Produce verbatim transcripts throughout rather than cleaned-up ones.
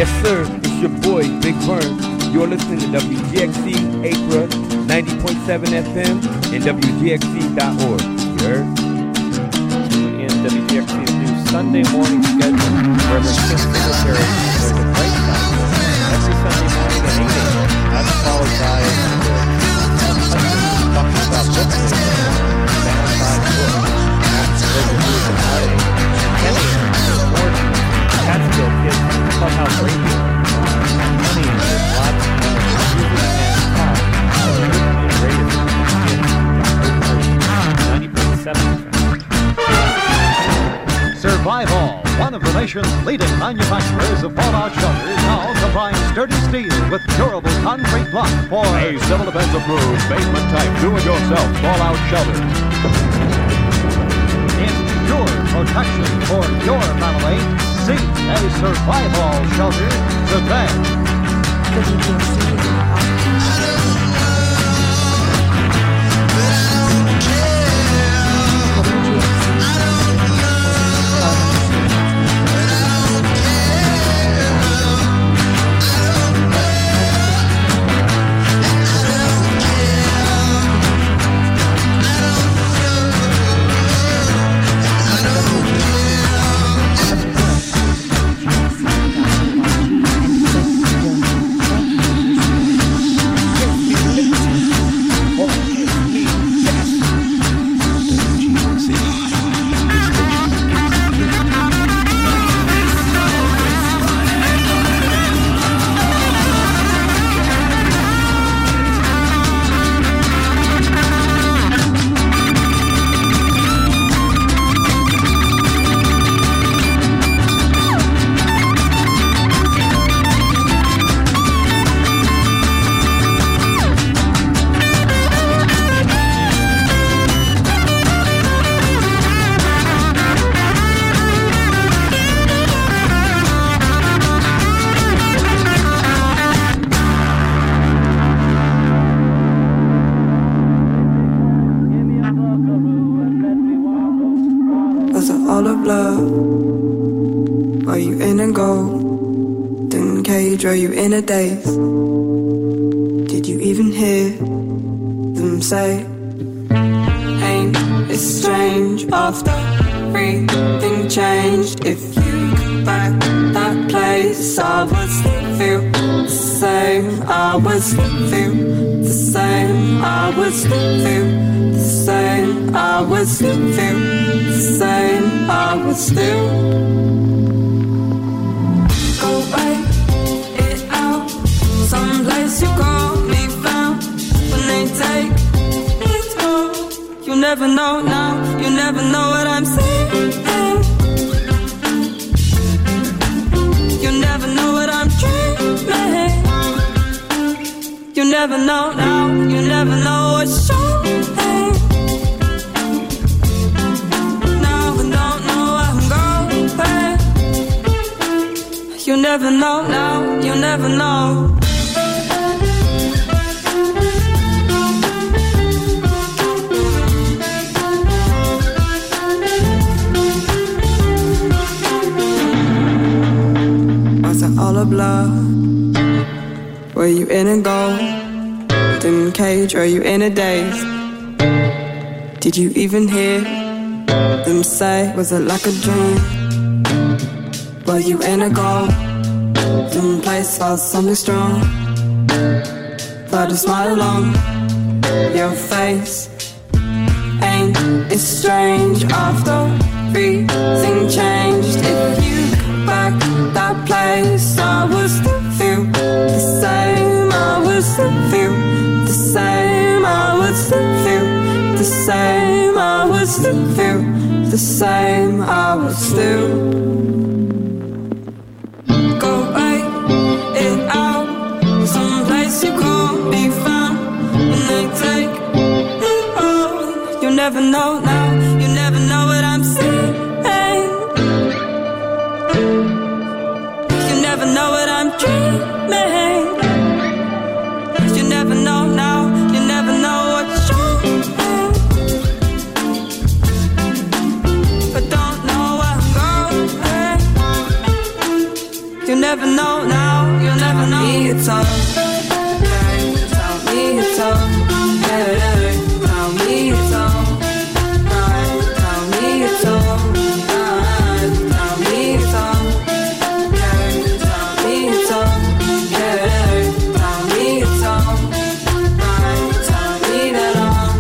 Yes, sir, it's your boy, Big Vern. You're listening to W G X C Acra ninety point seven F M and W G X C dot org. You heard? In W G X C's new Sunday morning schedule, Reverend Kim Singletary is the right side every Sunday morning at eight a.m. That's followed by talking about books, Valentine's books, after the news and Friday, ten a.m. sports, Catskill Kids, Clubhouse Radio, money and there's lots of music and talk. ninety point seven F M. Survival, one of the nation's leading manufacturers of fallout shelters, now combines sturdy steel with durable concrete block for a civil defense approved basement type do-it-yourself fallout shelter. Ensure protection for your family. See a survival shelter today. Are you in a daze? Did you even hear them say, ain't it strange after everything changed? If you go back that place, I would still feel the same. I would still feel the same. I would still feel the same. I would still feel the same. I would still go back. Someplace you call me found when they take it all. You never know now, you never know what I'm saying. You never know what I'm dreaming. You never know now, you never know what's showing. Now I don't know where I'm going. You never know now, you never know. All a blur. Were you in a golden cage? Or you in a daze? Did you even hear them say? Was it like a dream? Were you in a golden place? Felt something strong. But a smile along your face. Ain't it strange after everything changed? If you back that place, I would still feel the same. I would still feel the same. I would still feel the same. I would still feel the same. I would still go write it out. Someplace you can't be found when they take it all. You never know now. You never know what I'm saying. You never know what I'm dreaming. You never know now. You never know what's wrong. But don't know where I'm going. You never know now. all. Tell me it's all. Tell me it's all. Tell me it's all. Tell me it's all. Tell me it's all. Tell me it's all. Tell me that all.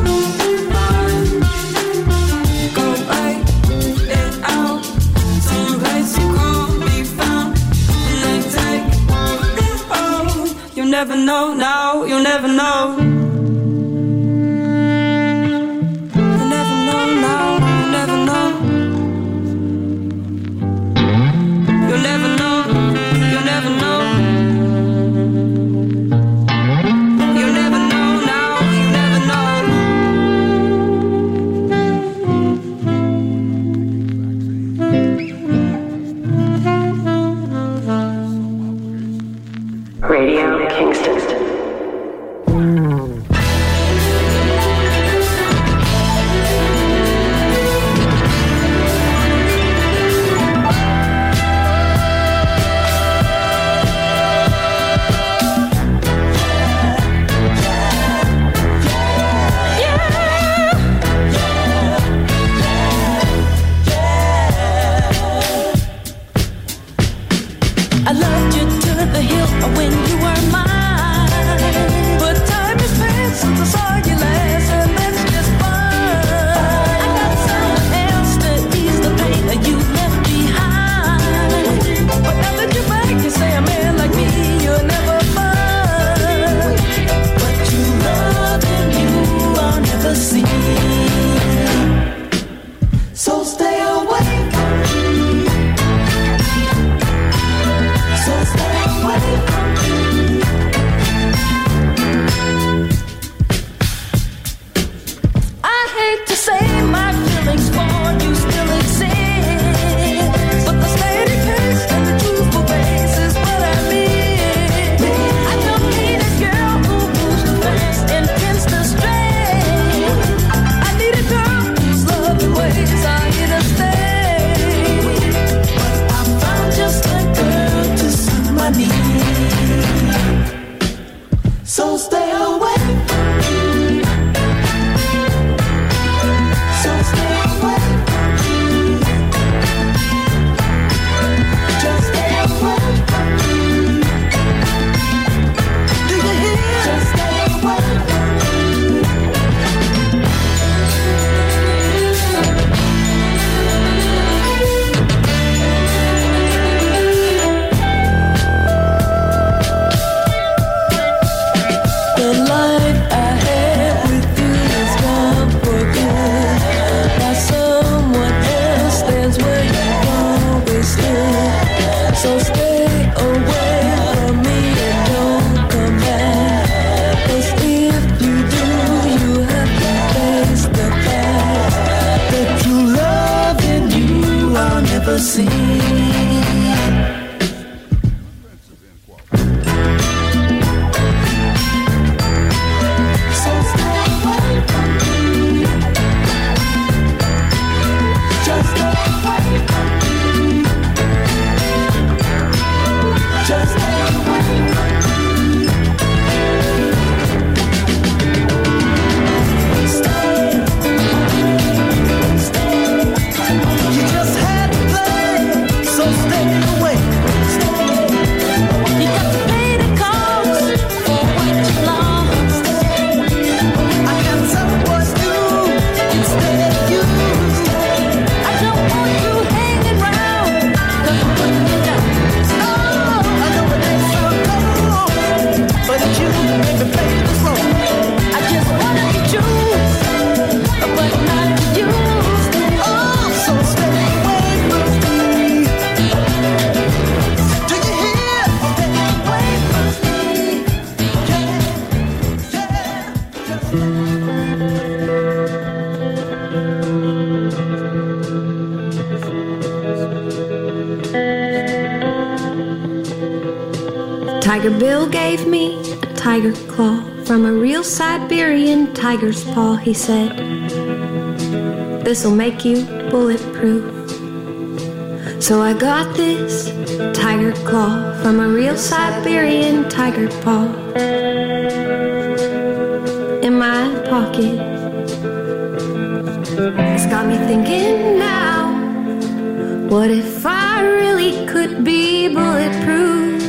Go write it out. Someplace you can't be found. And then take it home. You'll never know now. You'll never know. You'll never know now. You'll never know. You'll never know. You'll never know. You'll never know now. You'll never know. Radio Kingston. I loved you to the hill when you were mine. But time has passed since I saw you last, and that's just fine. I got someone else to ease the pain that you left behind. But now that you're back, you say a man like me you'll never find. But you love and you I'll never see. So stay away from me. So stay away from me. I hate to say my feelings for you still exist, but the steady pace and the truthful face is what I mean. I don't need a girl who moves too fast and tends to stray. I need a girl whose love and ways are here to stay. But I found just a girl to suit my needs. So stay away from me. So stay away from me. Just stay away from me. Do you hear? Just stay away from me. The life I had with you is gone for good. Now someone else stands where you always stood. So stay away from me and don't come back. 'Cause if you do, you have to face the fact that true love in you I'll never see. So stay away from me. Just stay away from me. Just stay away from me. Stay. Stay. You just had to play, so stay away. Stay. You got to pay the cost for what you lost. I got some what's new instead of you. I don't want you hanging round, 'cause I'm putting you down. Oh, I know it ain't so cold, but you make me play this role. I just wanted to choose, but not to use. Oh, so stay away from me. Do you hear? Stay away from me. Yeah, Tiger Bill gave me a tiger claw from a real Siberian tiger's paw, he said. This'll make you bulletproof. So I got this tiger claw from a real Siberian tiger paw in my pocket. It's got me thinking now, what if I really could be bulletproof?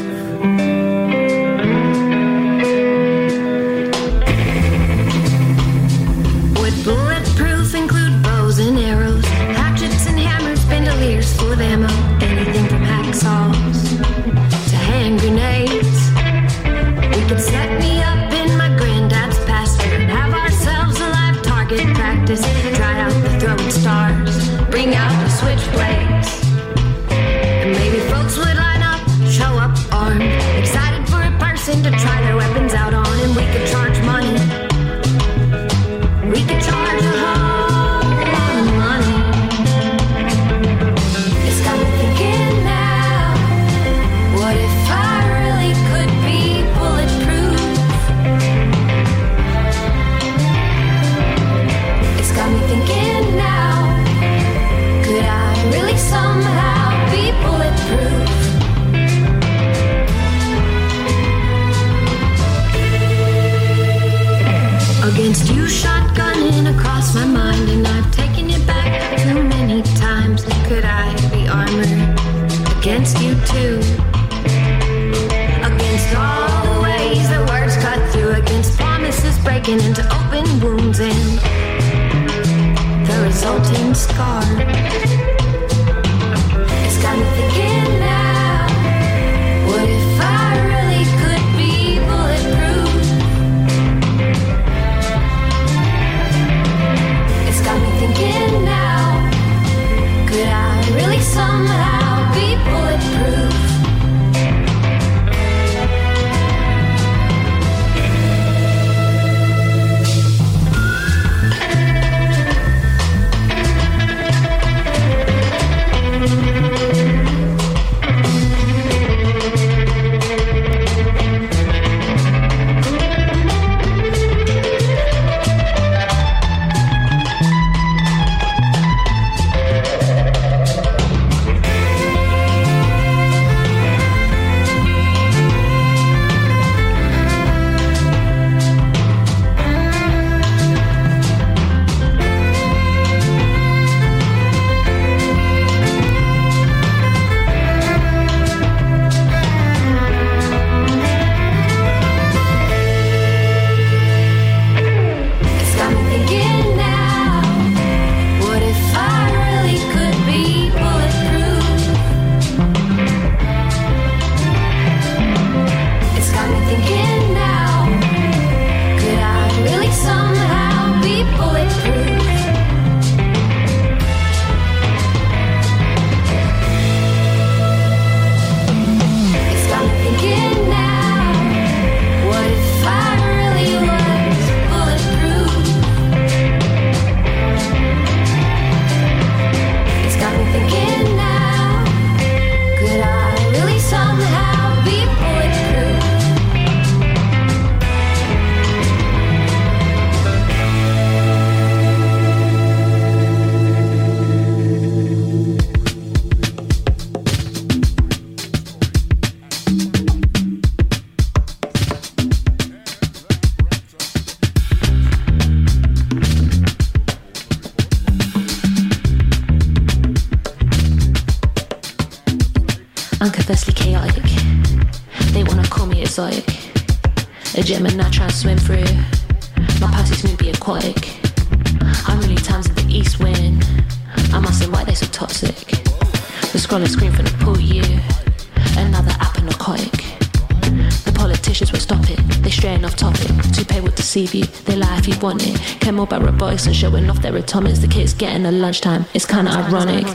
Would bulletproof include bows and arrows, hatchets and hammers, bandoliers full of ammo, anything from hacksaws to hand grenades? We could set me up in my granddad's pasture and have ourselves a live target practice, try out the throwing stars, bring out the switchblades, and maybe folks would line up, show up armed, excited for a person to try their weapons out on, and we could charge money. We could charge a whole lot of money. It's got me thinking now, what if I really could be bulletproof? It's got me thinking now, could I really somehow be bulletproof? Against you, shotgunning across my mind, and I've taken it back too many times. Could I be armored against you too? Against all the ways that words cut through, against promises breaking into open wounds and the resulting scar. It's got me thinking now, what if I really could be bulletproof? It's got me thinking now, could I really somehow be bulletproof? Unconfessedly chaotic. They wanna call me exotic. A Gemini trying to swim through. My posse smooth be aquatic. I'm really times of the east wind. I must say why they so toxic. The scrolling screen from the pool, you. Another app and narcotic. The politicians will stop it. They straying off topic. To pay will deceive you. They lie if you want it. Care more about robotics and showing off their atomics. The kids getting a lunchtime. It's kinda ironic.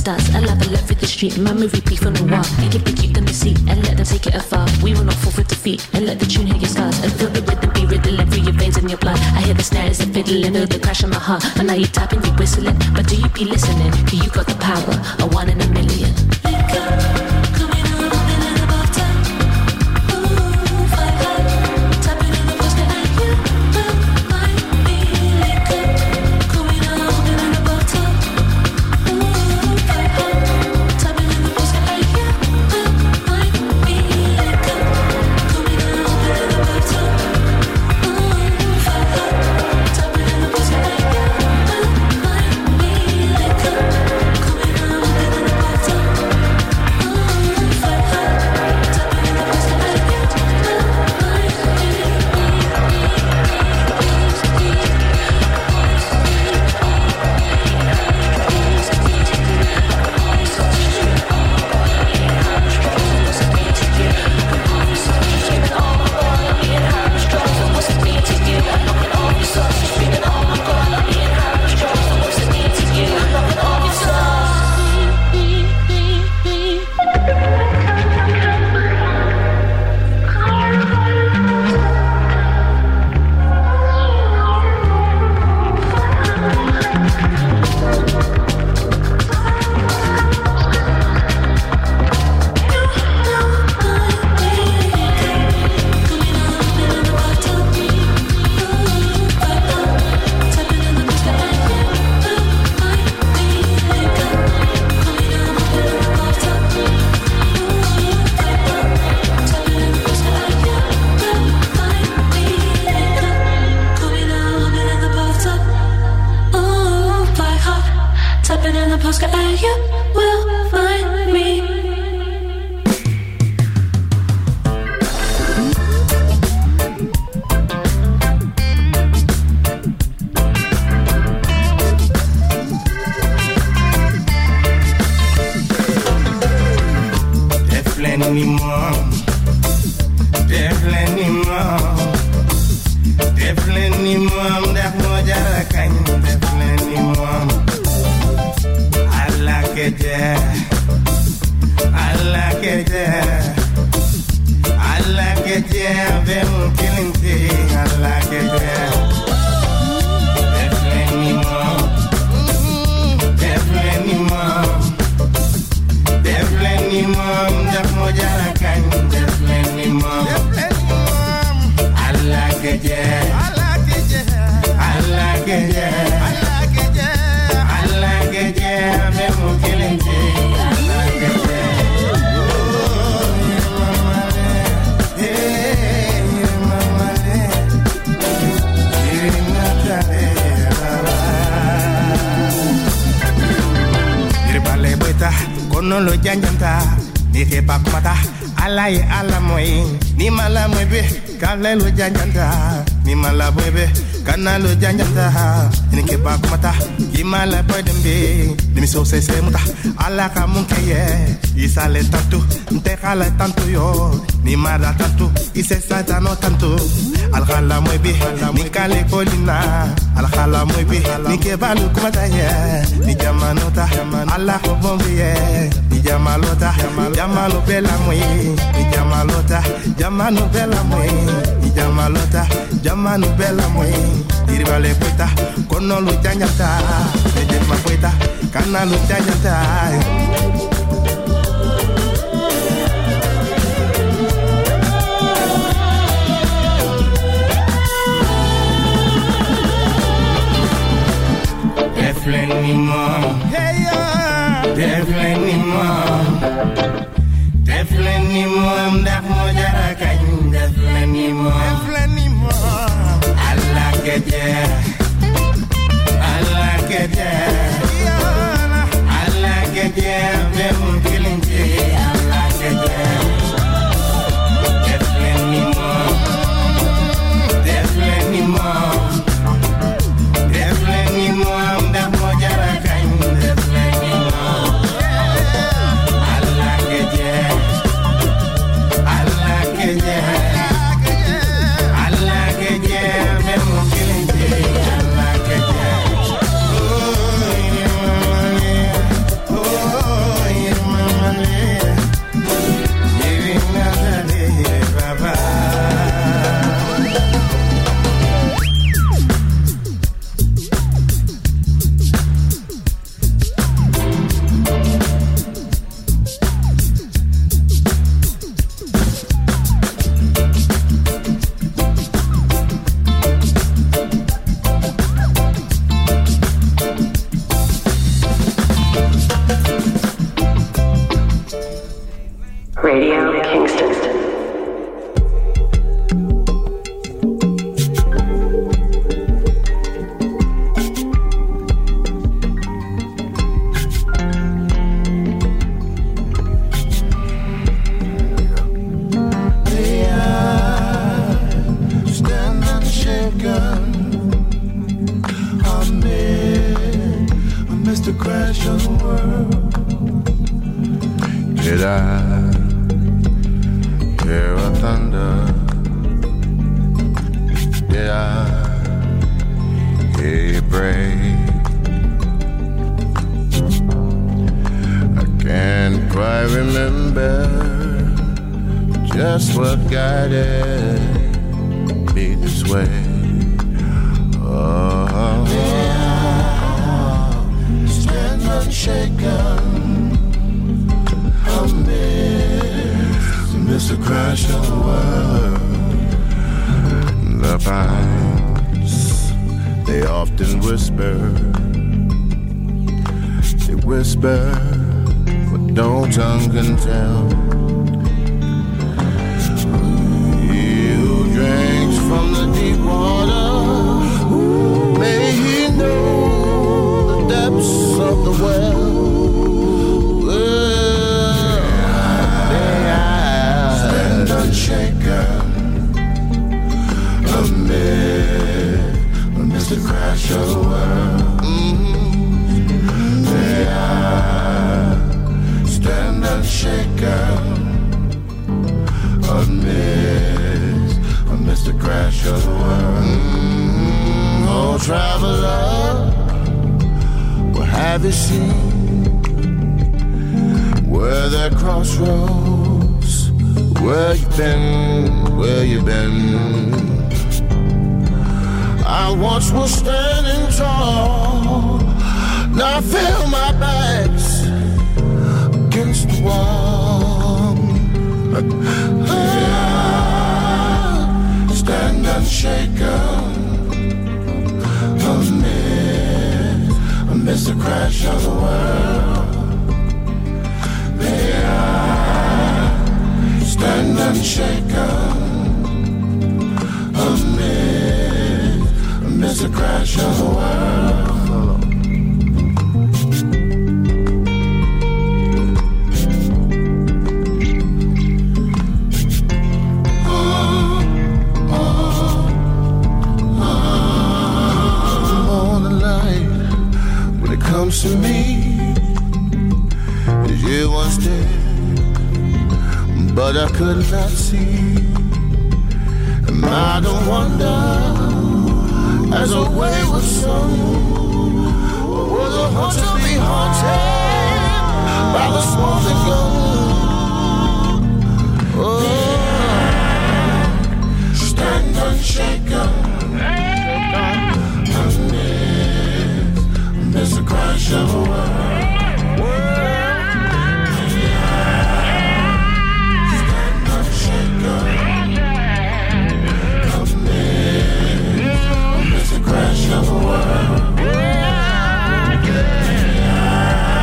stars. I love a love through the street. My movie beef on the wall. And keep the cute in the seat and let them take it afar. We will not fall for defeat and let the tune hit your scars. And feel the rhythm be riddling through your veins and your blood. I hear the snares and fiddling, feel the crash in my heart. And now you tapping, you whistling, but do you be listening? Cause you got the power, a one in a million. Lo janjanta ni mala bebe kana lo janjanta ni ke ba kumata ki mala boy dembe ni so se se muta ala ka munkeye isale tanto nte khala tanto yo ni mara tanto ise sata no tanto al khala moy ni kale kolina al khala moy ni ke ba lu kumata ye ni jamanota ala ko bombe ni jamalota jamalo bela moy ni jamalota jamano bela moy Jamalota, Jamanu Bella Moy, Irvale Pueta, Conolo Janyata, Ejema Pueta, Canalo Janyata. Definitely more, hey yeah, definitely more. Definitely more, that mojara kan definitely more, definitely more. I like it, yeah. I like it, yeah. I like it, yeah. I'm feeling it. I like it, yeah. Definitely more, definitely more, definitely more. That mojara kan definitely more. I like it, yeah. I like it, yeah. I like it, yeah. I'm feeling it. I like it, yeah. Oh, yeah. Oh. Mister Crash of the World. Did I hear a thunder? Did I hear you break? I can't quite remember just what guided me this way. Oh, stand unshaken amidst Mister Crash of the World. The pines, they often whisper. They whisper what no tongue can tell. You drinks from the deep water. May he know the depths of the well. Stand unshaken amid Mister Crash of the World. Mm-hmm. May I stand unshaken amid Mister Crash of the World. Mm-hmm. Oh, traveler, what have you seen? Where there crossroads? Where you been? Where you been? I once was standing tall. Now I feel my back's against the wall. Stand unshaken amid Mister Crash of the World. May I stand unshaken amid Mister Crash of the World. Comes to me as you once did, but I could not see. And I don't wonder, as a wayward son, was a heart to be haunted by the smoking gun. Oh, stand unshaken. Mister Crash of the World. Stand unshaken. Come in, Mister Crash of the World.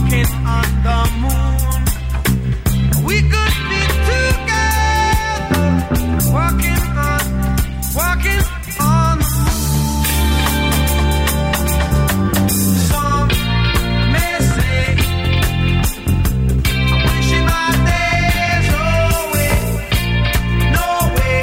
walking on the moon. We could be together, walking on, walking on the moon. Some may say I'm wishing my days away. No way.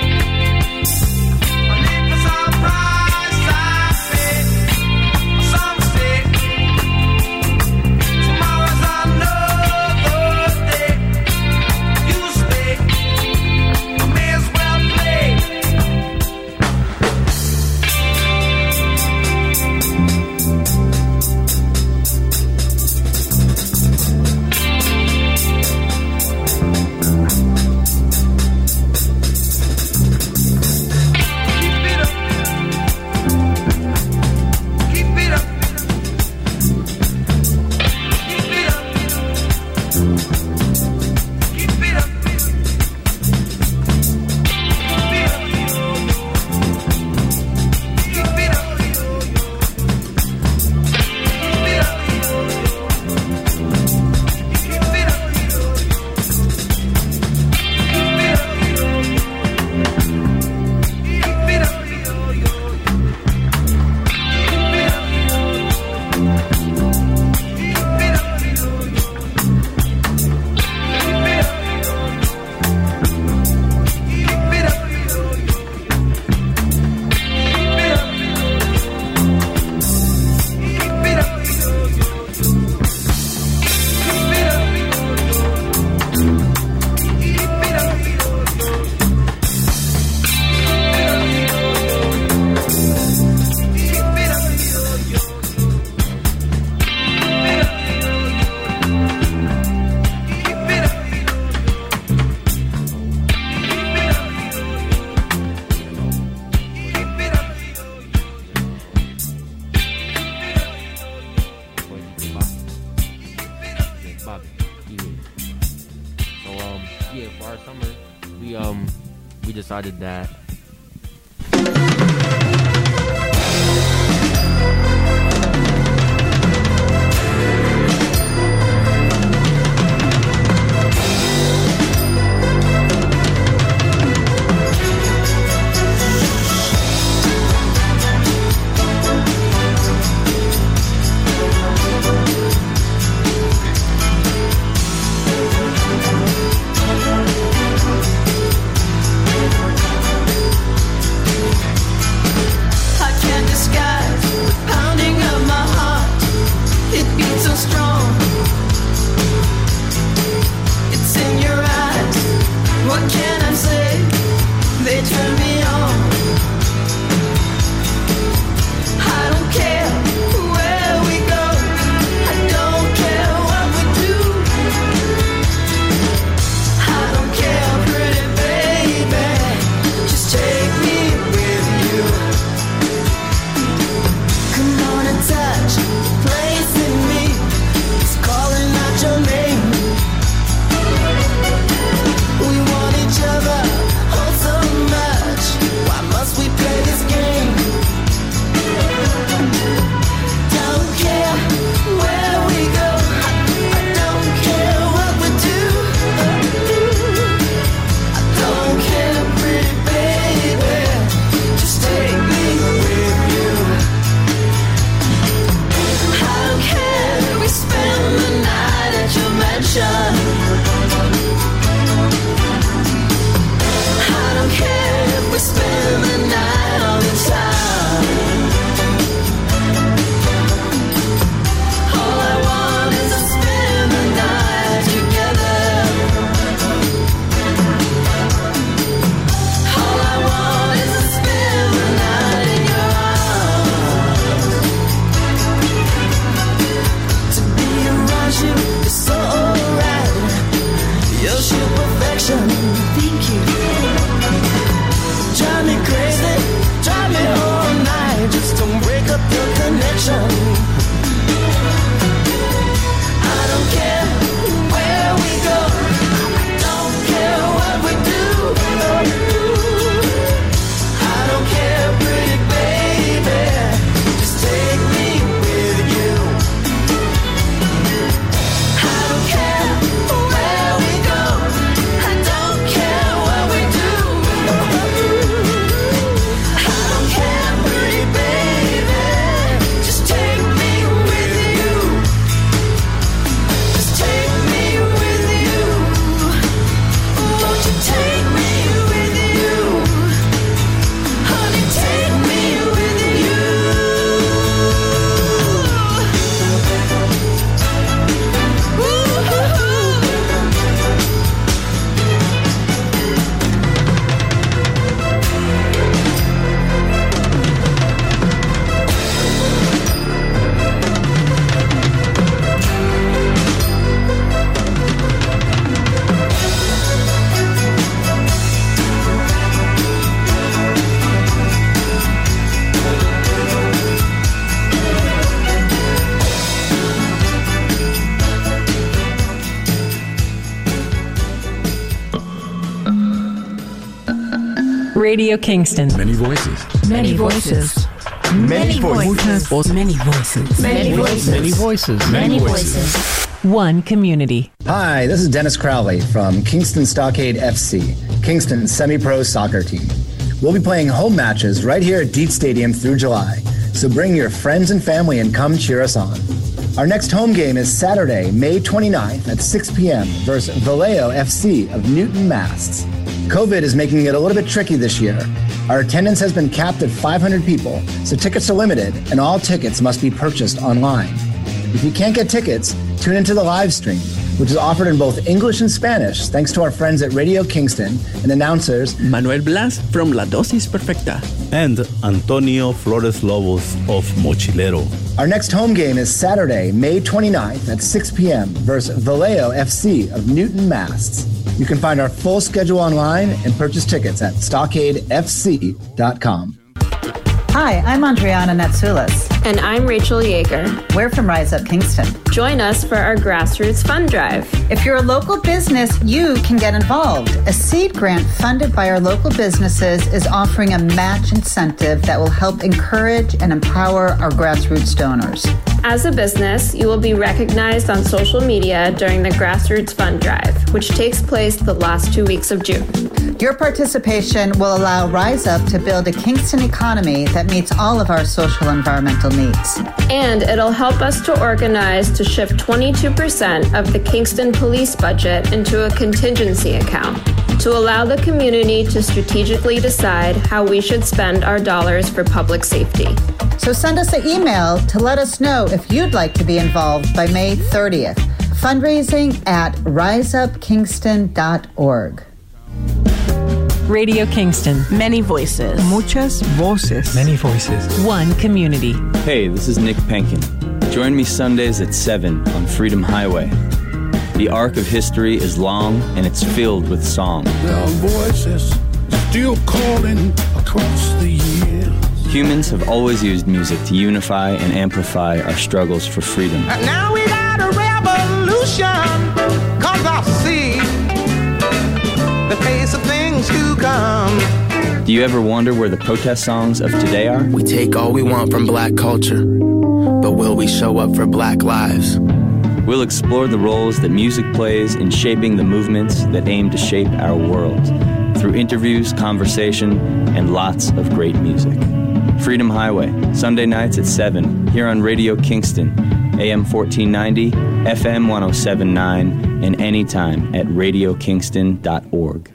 I live for some price I pay. Some say tomorrow's another day. You stay, I may as well play. Keep it up, keep it up, keep it up, keep it up, keep it up, keep it up, Bobby. Yeah. So um yeah, for our summer, we um we decided that Keep Radio Kingston. Many voices. Many voices. Many voices. Many voices. Many voices. Many voices. Many voices. One community. Hi, this is Dennis Crowley from Kingston Stockade F C, Kingston's semi-pro soccer team. We'll be playing home matches right here at Deet Stadium through July, so bring your friends and family and come cheer us on. Our next home game is Saturday, May twenty-ninth at six p.m. versus Vallejo F C of Newton, Mass. COVID is making it a little bit tricky this year. Our attendance has been capped at five hundred people, so tickets are limited and all tickets must be purchased online. If you can't get tickets, tune into the live stream, which is offered in both English and Spanish thanks to our friends at Radio Kingston and announcers Manuel Blas from La Dosis Perfecta and Antonio Flores Lobos of Mochilero. Our next home game is Saturday, May twenty-ninth at six p.m. versus Vallejo F C of Newton, Mass. You can find our full schedule online and purchase tickets at stockade f c dot com. Hi, I'm Andriana Natsoulis. And I'm Rachel Yeager. We're from Rise Up Kingston. Join us for our Grassroots Fund Drive. If you're a local business, you can get involved. A seed grant funded by our local businesses is offering a match incentive that will help encourage and empower our grassroots donors. As a business, you will be recognized on social media during the Grassroots Fund Drive, which takes place the last two weeks of June. Your participation will allow Rise Up to build a Kingston economy that meets all of our social and environmental needs. And it'll help us to organize to shift twenty-two percent of the Kingston police budget into a contingency account to allow the community to strategically decide how we should spend our dollars for public safety. So send us an email to let us know if you'd like to be involved by May thirtieth. Fundraising at rise up kingston dot org. Radio Kingston. Many voices. Muchas voces. Many voices. One community. Hey, this is Nick Penkin. Join me Sundays at seven on Freedom Highway. The arc of history is long and it's filled with song. There are voices still calling across the years. Humans have always used music to unify and amplify our struggles for freedom. And now we got a revolution, cause I see the face of things to come. Do you ever wonder where the protest songs of today are? We take all we want from black culture, but will we show up for black lives? We'll explore the roles that music plays in shaping the movements that aim to shape our world through interviews, conversation, and lots of great music. Freedom Highway, Sunday nights at seven, here on Radio Kingston, A M fourteen ninety, F M one oh seven point nine, and anytime at radio kingston dot org.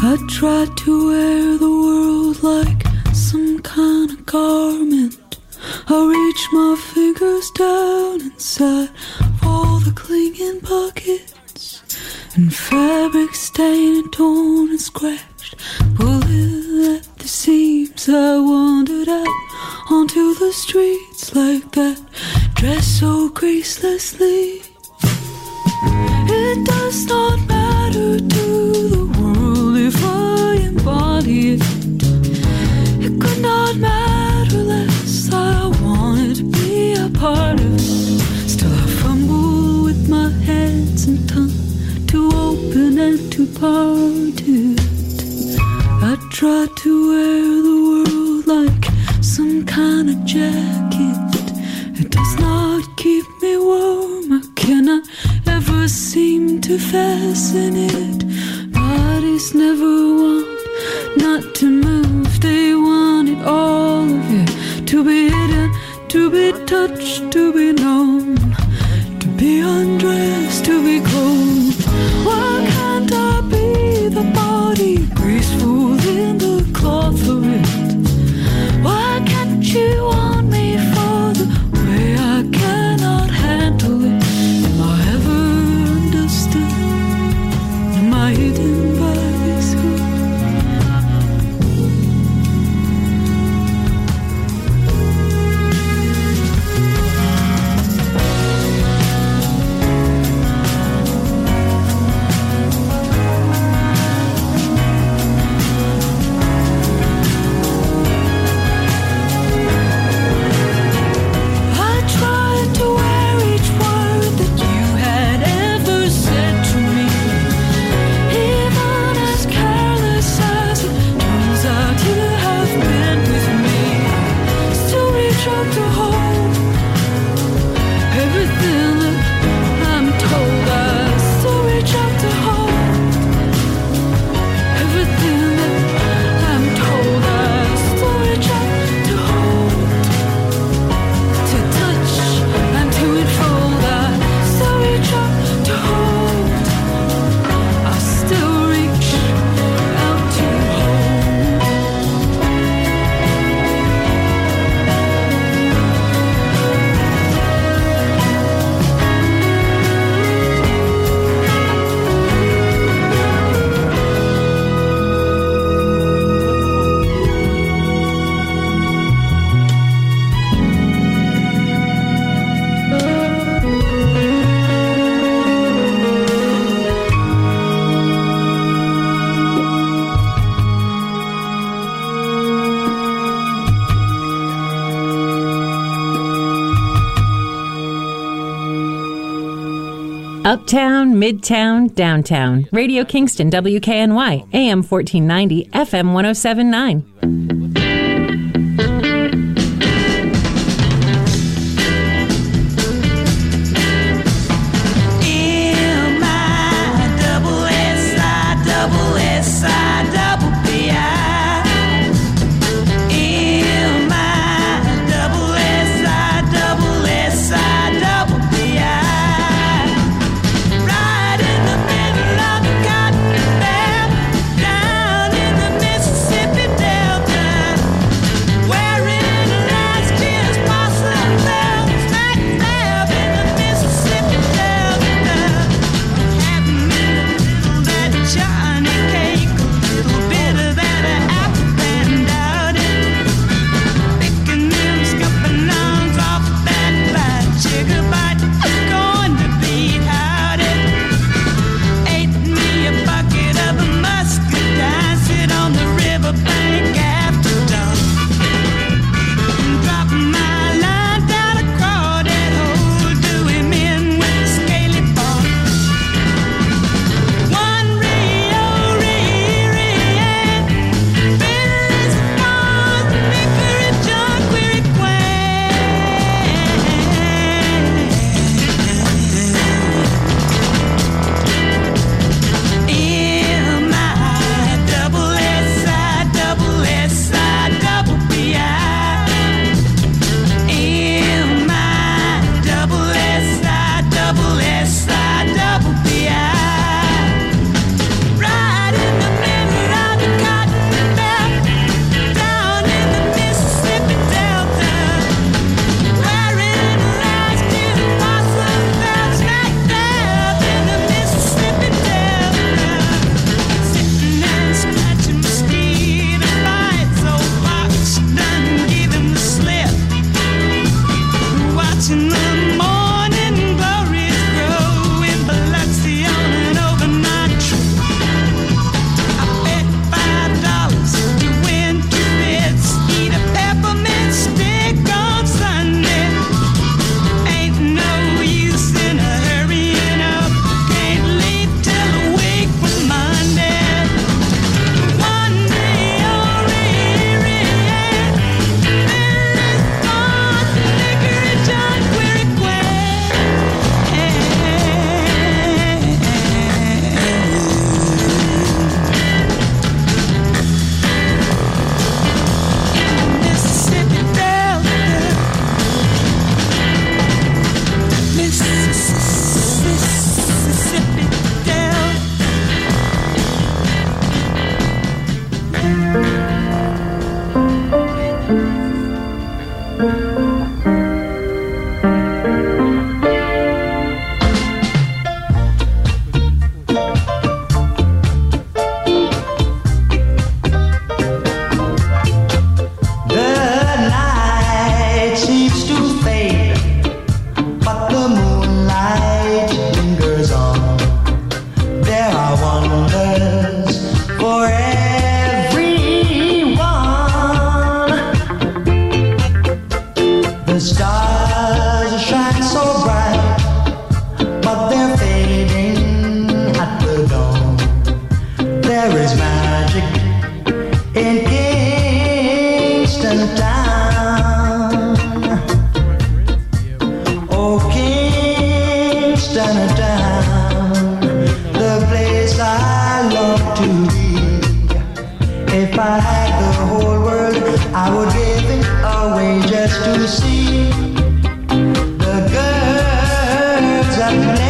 I tried to wear the world like some kind of garment. I reach my fingers down inside of all the clinging pockets, and fabric stained and torn and scratched, pulling at the seams. I wandered out onto the streets like that, dressed so gracelessly. It does not matter to the world if I embody it. It could not matter less. I wanted to be a part of it. Still I fumble with my hands and tongue to open and to part it. I try to wear the world like some kind of jacket. It does not keep me warm. I cannot ever seem to fasten it. Bodies never want not to move. They want it all of you. To be hidden, to be touched, to be known, to be undressed, to be cold. Why can't I be the body graceful in the cloth of it? Why can't you want me for the way I cannot handle it? Am I ever understood? Am I hidden by this hood? Uptown, Midtown, Downtown. Radio Kingston, W K N Y, A M fourteen ninety, F M one oh seven point nine. Down in the Mississippi Delta. There is magic in Kingston town. Oh, Kingston town, the place I long to be. If I had the whole world, I would give it away just to see the girls at play.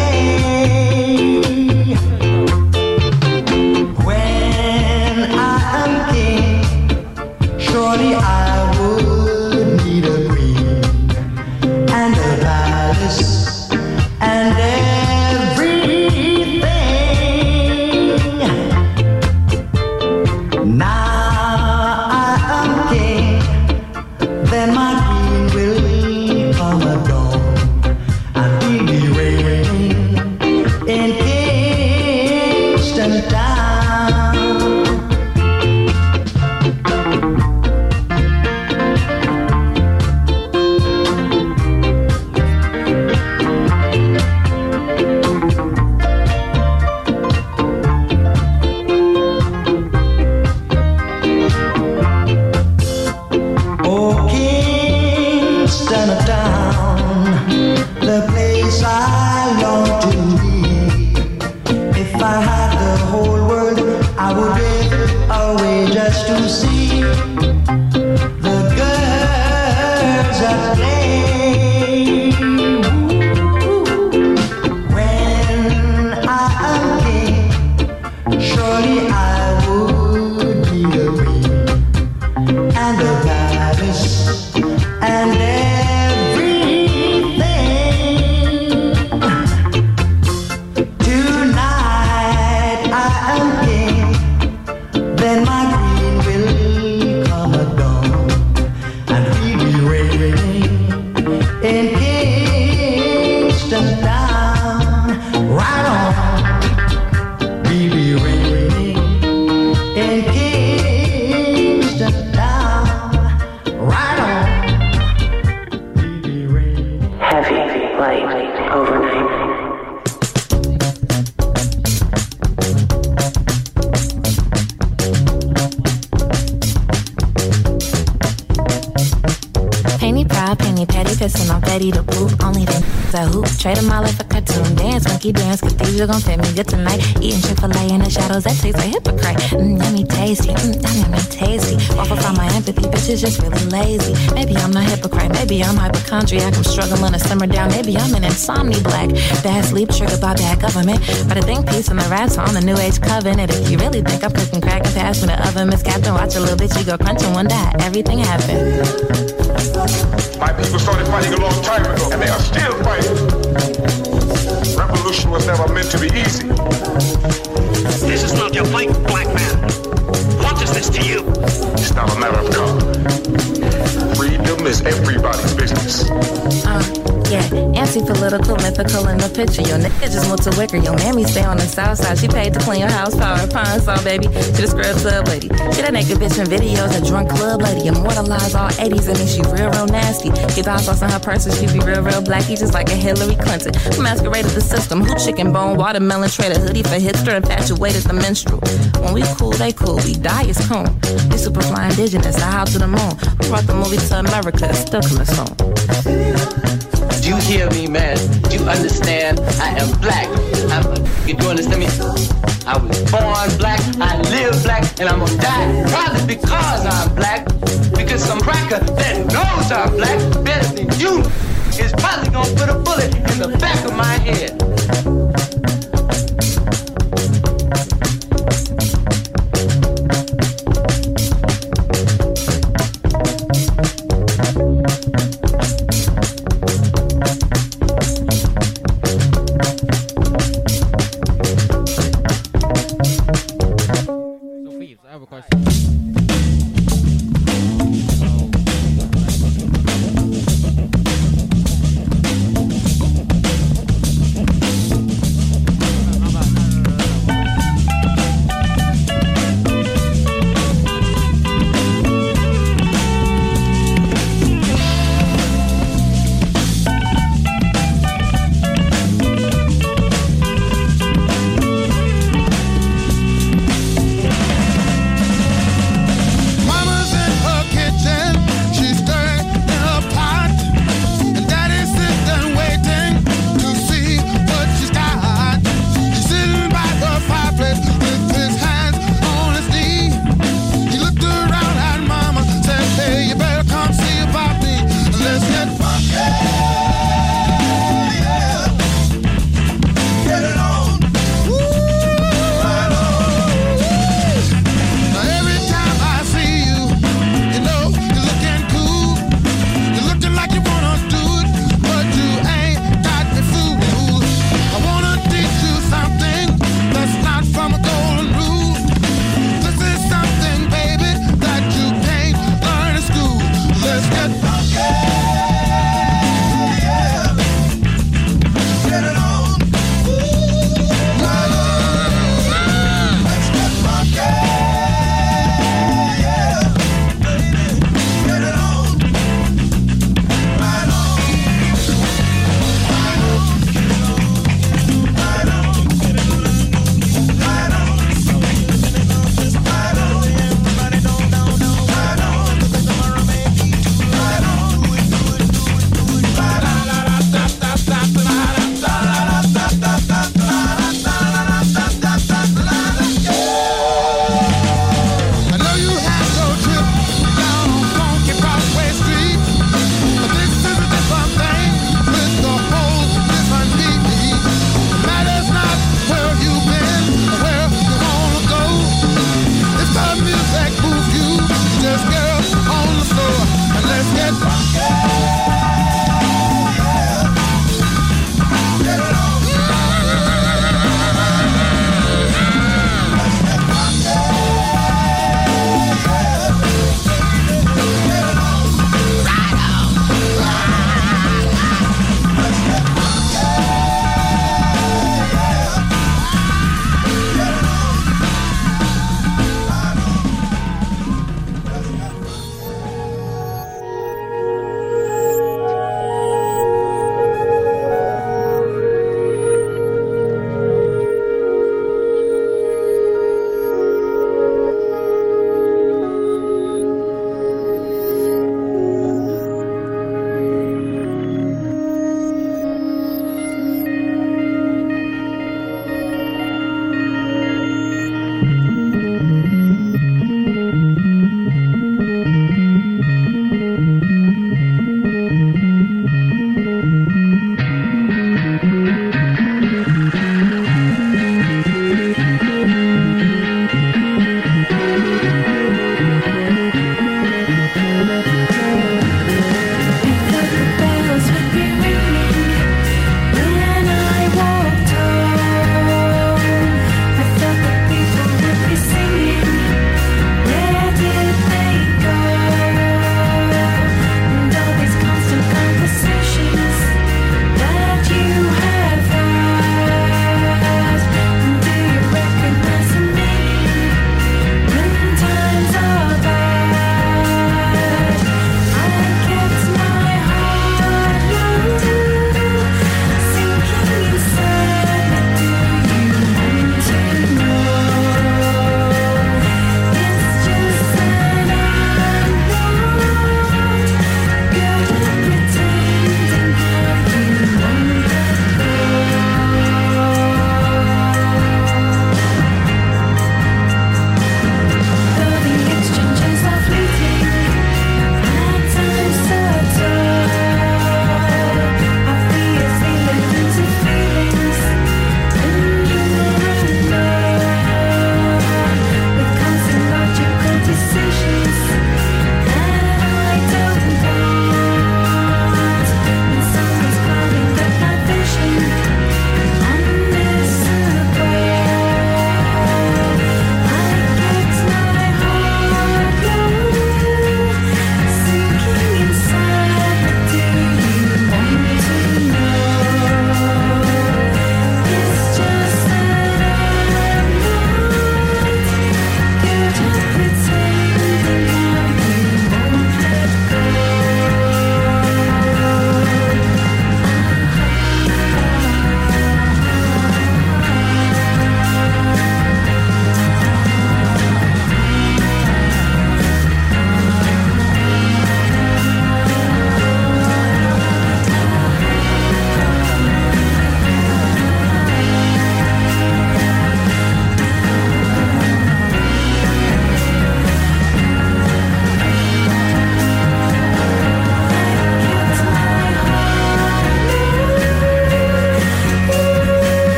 When I am king, surely I would need a queen and a palace and everything. Now then my queen will come at dawn, and we'll be reigning in Kingston town. The place I long to be. If I had the whole world, I would give it away just to see the girls at play. When I am king, surely I would be a queen and a palace and then my queen will come at dawn, and we'll be reigning in Kingston town. Right on, we'll be reigning in Kingston town. Right on, we'll be reigning. Heavy, light, overnight. Penny proud, penny petty, pissing on Betty the Boop. Only them a hoop, trade them all like a cartoon. Dance, monkey dance, cathedral gon' fit me good tonight. Eating Chick-fil-A in the shadows, that tastes like hypocrite. Mmm, yummy tasty, mmm, yummy tasty. Waffle from my empathy, bitch is just really lazy. Maybe I'm not hypocrite, maybe I'm hypochondriac. I'm struggling to simmer down, maybe I'm an insomni black. Bad sleep triggered by bad government. But I think peace and the rats are on the new age covenant. If you really think I'm cooking crack and pass me the oven, Miss Captain, watch a little bitch, you go crunching one day. Everything happened. My people started fighting a long time ago, and they are still fighting. Revolution was never meant to be easy. This is not your fight, black man. What is this to you? It's not a matter of color. Freedom is everybody's business. Uh, yeah, anti-political, mythical in the picture. Your nigga just moved to Wicker. Your mammy stay on the south side. She paid to clean your house, power, pine saw, baby. She the scrub club lady. She that naked bitch in videos, a drunk club lady. Immortalized all eighties, and then she real, real nasty. Keep hot sauce in her purse, and she be real, real blacky, just like a Hillary Clinton. Masqueraded the system, who chicken bone, watermelon, traded hoodie for hipster, infatuated the minstrel. When we cool, they cool. We die is cool. We super fly indigenous, I hop to the moon. We brought the movie to America, it's still coming soon. Do you hear me, man? Do you understand? I am black. I'm a, you do understand me? I was born black, I live black, and I'm gonna die probably because I'm black. Because some cracker that knows I'm black better than you is probably gonna put a bullet in the back of my head.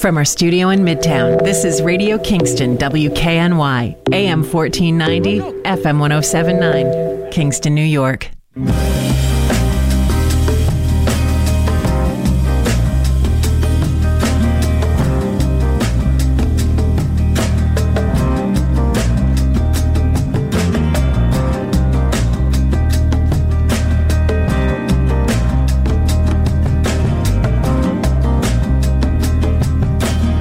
From our studio in Midtown, this is Radio Kingston, W K N Y, A M fourteen ninety, F M one oh seven point nine, Kingston, New York.